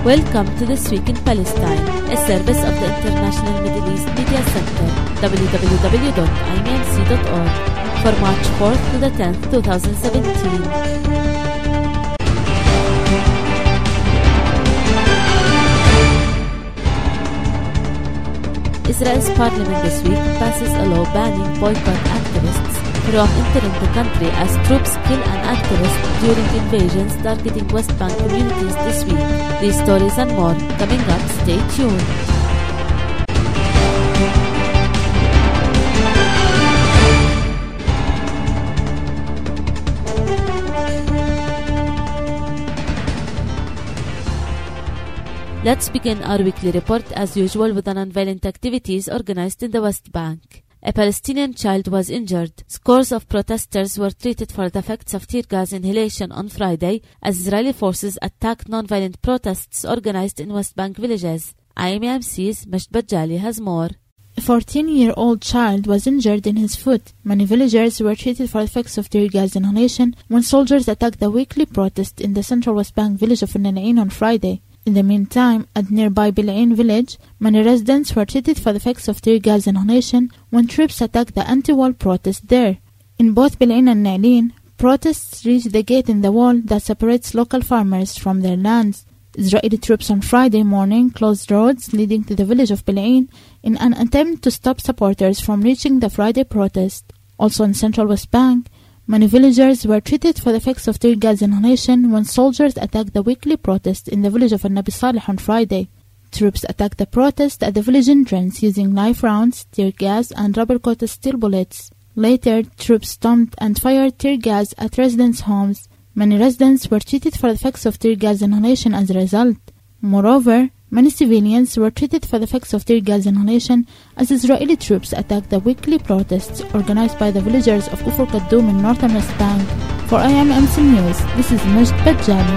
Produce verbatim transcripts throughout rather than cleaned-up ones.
Welcome to This Week in Palestine, a service of the International Middle East Media Center, w w w dot i m m c dot org, for March fourth to the tenth, twenty seventeen. Israel's parliament this week passes a law banning boycott activists from entering the country as troops kill an activist during invasions targeting West Bank communities this week. These stories and more coming up. Stay tuned. Let's begin our weekly report as usual with the non-violent activities organized in the West Bank. A Palestinian child was injured. Scores of protesters were treated for the effects of tear gas inhalation on Friday as Israeli forces attacked non-violent protests organized in West Bank villages. I M M C's Majd Bajali has more. A fourteen-year-old child was injured in his foot. Many villagers were treated for effects of tear gas inhalation when soldiers attacked the weekly protest in the central West Bank village of Nanain on Friday. In the meantime, at nearby Bilain village, many residents were treated for the effects of tear gas inhalation when troops attacked the anti-wall protest there. In both Bilain and Na'lin, protests reached the gate in the wall that separates local farmers from their lands. Israeli troops on Friday morning closed roads leading to the village of Bilain in an attempt to stop supporters from reaching the Friday protest. Also in central West Bank, many villagers were treated for the effects of tear gas inhalation when soldiers attacked the weekly protest in the village of Nabi Saleh on Friday. Troops attacked the protest at the village entrance using knife rounds, tear gas, and rubber-coated steel bullets. Later, troops stormed and fired tear gas at residents' homes. Many residents were treated for the effects of tear gas inhalation as a result. Moreover, many civilians were treated for the effects of tear gas inhalation as Israeli troops attacked the weekly protests organized by the villagers of Kufr Kaddoum in northern West Bank. For I M M C News, this is Majd Bajali.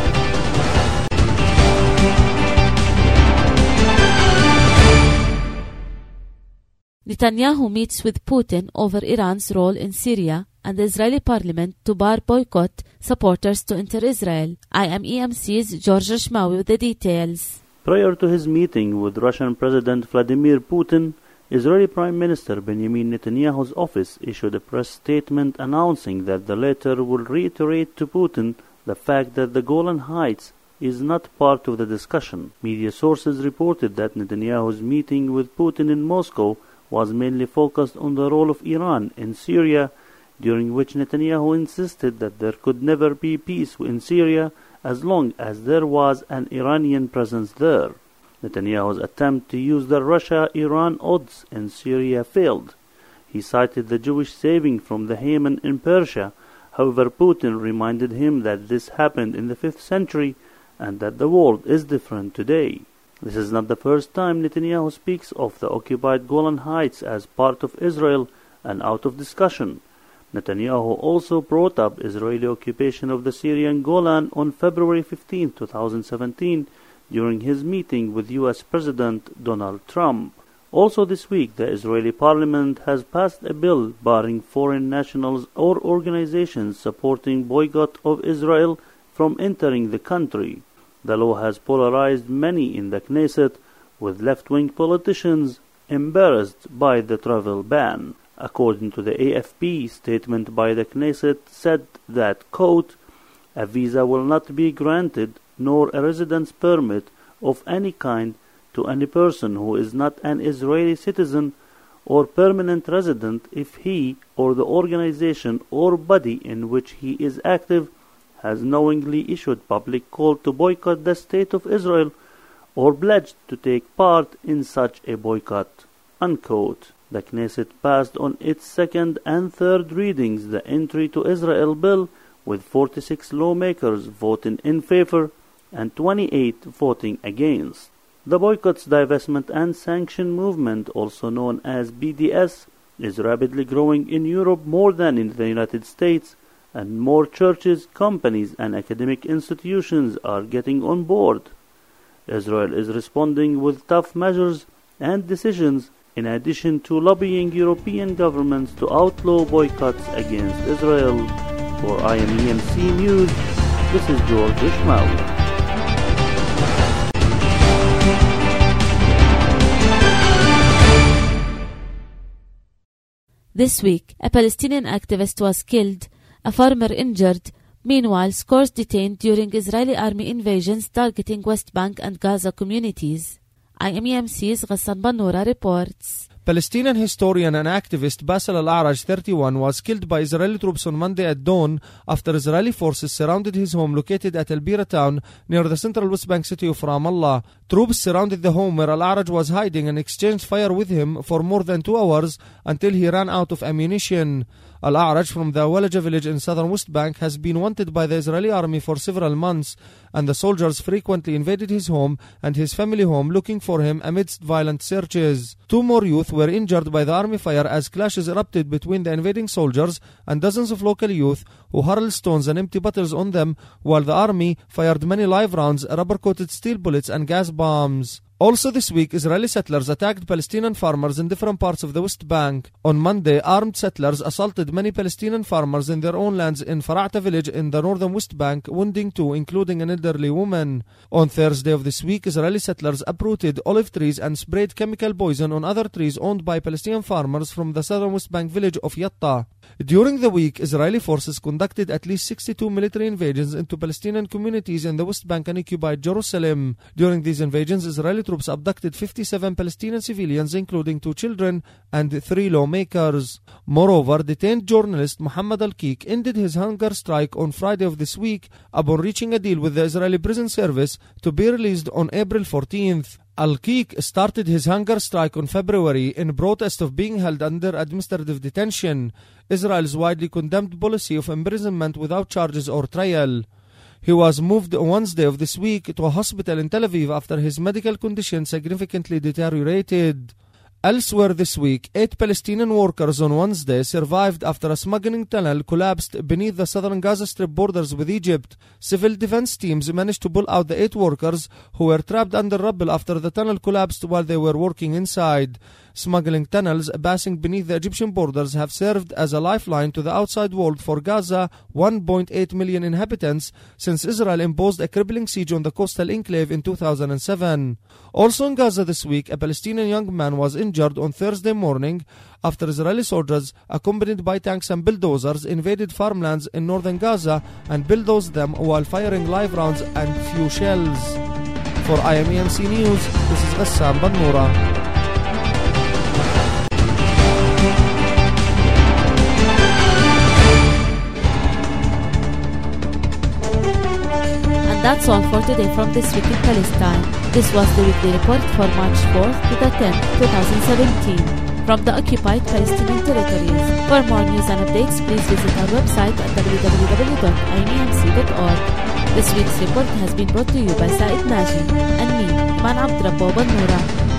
Netanyahu meets with Putin over Iran's role in Syria and the Israeli parliament to bar boycott supporters to enter Israel. I M E M C's George Shmawi with the details. Prior to his meeting with Russian President Vladimir Putin, Israeli Prime Minister Benjamin Netanyahu's office issued a press statement announcing that the latter will reiterate to Putin the fact that the Golan Heights is not part of the discussion. Media sources reported that Netanyahu's meeting with Putin in Moscow was mainly focused on the role of Iran in Syria, during which Netanyahu insisted that there could never be peace in Syria as long as there was an Iranian presence there. Netanyahu's attempt to use the Russia-Iran odds in Syria failed. He cited the Jewish saving from the Haman in Persia. However, Putin reminded him that this happened in the fifth century and that the world is different today. This is not the first time Netanyahu speaks of the occupied Golan Heights as part of Israel and out of discussion. Netanyahu also brought up Israeli occupation of the Syrian Golan on February fifteenth, twenty seventeen, during his meeting with U S President Donald Trump. Also this week, the Israeli parliament has passed a bill barring foreign nationals or organizations supporting boycott of Israel from entering the country. The law has polarized many in the Knesset, with left-wing politicians embarrassed by the travel ban. According to the A F P, statement by the Knesset said that, quote, a visa will not be granted nor a residence permit of any kind to any person who is not an Israeli citizen or permanent resident if he or the organization or body in which he is active has knowingly issued public call to boycott the State of Israel or pledged to take part in such a boycott, unquote. The Knesset passed on its second and third readings the Entry to Israel bill, with forty-six lawmakers voting in favor and twenty-eight voting against. The Boycotts, Divestment and Sanction movement, also known as B D S, is rapidly growing in Europe more than in the United States, and more churches, companies and academic institutions are getting on board. Israel is responding with tough measures and decisions, in addition to lobbying European governments to outlaw boycotts against Israel. For I M E M C News, this is George Ishmael. This week, a Palestinian activist was killed, a farmer injured. Meanwhile, scores detained during Israeli army invasions targeting West Bank and Gaza communities. I M E M C's Ghassan Bannura reports. Palestinian historian and activist Bassel Al-A'raj, thirty-one, was killed by Israeli troops on Monday at dawn after Israeli forces surrounded his home located at El Bira town near the central West Bank city of Ramallah. Troops surrounded the home where Al-A'raj was hiding and exchanged fire with him for more than two hours until he ran out of ammunition. Al-A'raj from the Walaja village in southern West Bank has been wanted by the Israeli army for several months, and the soldiers frequently invaded his home and his family home looking for him amidst violent searches. Two more youth were injured by the army fire as clashes erupted between the invading soldiers and dozens of local youth who hurled stones and empty bottles on them, while the army fired many live rounds, rubber-coated steel bullets and gas bombs. Also this week, Israeli settlers attacked Palestinian farmers in different parts of the West Bank. On Monday, armed settlers assaulted many Palestinian farmers in their own lands in Farata village in the northern West Bank, wounding two, including an elderly woman. On Thursday of this week, Israeli settlers uprooted olive trees and sprayed chemical poison on other trees owned by Palestinian farmers from the southern West Bank village of Yatta. During the week, Israeli forces conducted at least sixty-two military invasions into Palestinian communities in the West Bank and occupied Jerusalem. During these invasions, Israeli troops abducted fifty-seven Palestinian civilians, including two children and three lawmakers. Moreover, detained journalist Muhammad Al-Keek ended his hunger strike on Friday of this week upon reaching a deal with the Israeli prison service to be released on April fourteenth. Al-Keek started his hunger strike on February in protest of being held under administrative detention, Israel's widely condemned policy of imprisonment without charges or trial. He was moved Wednesday of this week to a hospital in Tel Aviv after his medical condition significantly deteriorated. Elsewhere this week, eight Palestinian workers on Wednesday survived after a smuggling tunnel collapsed beneath the southern Gaza Strip borders with Egypt. Civil defense teams managed to pull out the eight workers who were trapped under rubble after the tunnel collapsed while they were working inside. Smuggling tunnels passing beneath the Egyptian borders have served as a lifeline to the outside world for Gaza, one point eight million inhabitants, since Israel imposed a crippling siege on the coastal enclave in two thousand seven. Also in Gaza this week, a Palestinian young man was injured on Thursday morning after Israeli soldiers, accompanied by tanks and bulldozers, invaded farmlands in northern Gaza and bulldozed them while firing live rounds and few shells. For I M E M C News, this is Ghassan Bannura. That's all for today from This Week in Palestine. This was the weekly report for March fourth to the tenth, twenty seventeen, from the occupied Palestinian territories. For more news and updates, please visit our website at w w w dot i m e m c dot org. This week's report has been brought to you by Said Najim and me, Iman Abdrabbo Bannura.